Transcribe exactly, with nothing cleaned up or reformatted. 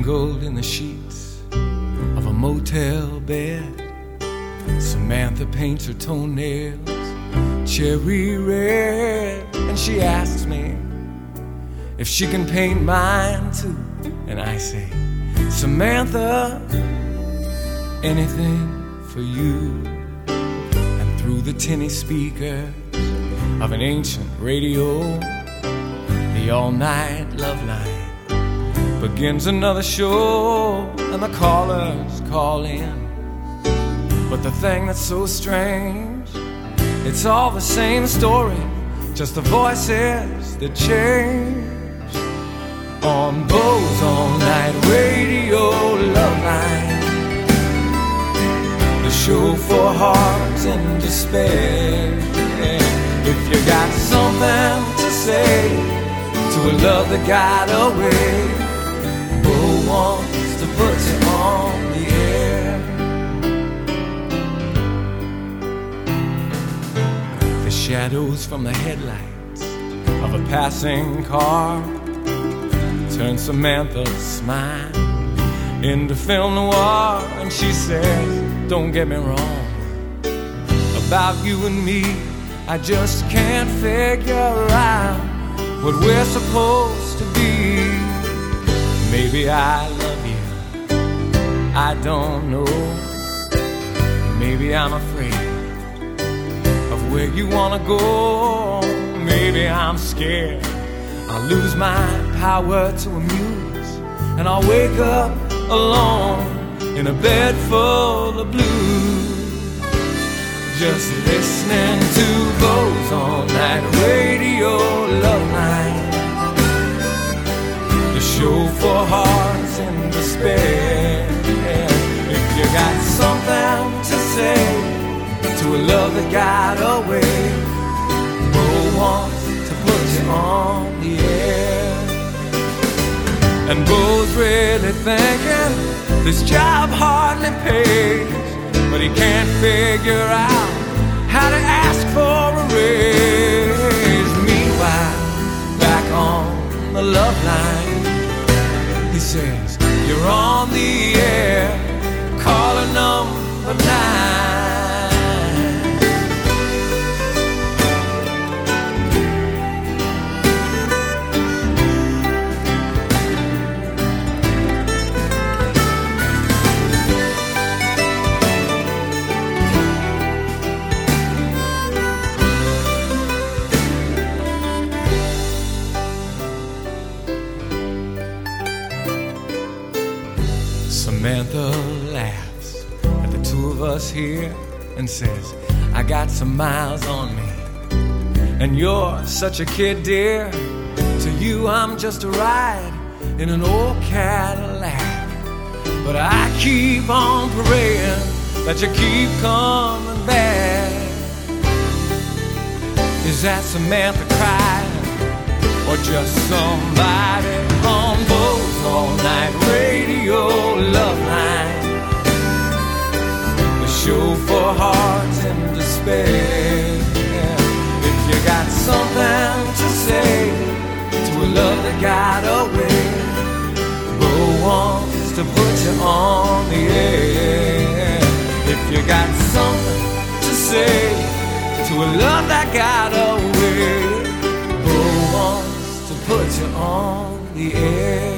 tangled in the sheets of a motel bed. Samantha paints her toenails cherry red, and she asks me if she can paint mine too. And I say, Samantha, anything for you. And through the tinny speakers of an ancient radio, the all-night love line begins another show, and the callers call in. But the thing that's so strange, it's all the same story, just the voices that change. On Bo's all-night radio love line, the show for hearts in despair. If you got something to say to a love that got away, Bo wants to put you on the air. The shadows from the headlights of a passing car turn Samantha's smile into film noir, and she says, don't get me wrong, about you and me, I just can't figure out what we're supposed to be. Maybe I love you, I don't know. Maybe I'm afraid of where you wanna go. Maybe I'm scared I'll lose my power to amuse, and I'll wake up alone in a bed full of blues, just listening to Bo's all-night radio love line, the show for hearts in despair. If you got something to say to a love that got away, Bo wants to put you on the air. And Bo's really thinking this job hardly pays, but he can't figure out how to ask for a raise. Meanwhile, back on the love line, he says, you're on the air, caller number nine. Samantha laughs at the two of us here and says, I got some miles on me, and you're such a kid, dear. To you I'm just a ride in an old Cadillac. But I keep on praying that you keep coming back. Is that Samantha crying, or just somebody on Bo's all-night radio love line, the show for hearts in despair? If you got something to say to a love that got away, Bo wants to put you on the air. If you got something to say to a love that got away, Bo wants to put you on the air.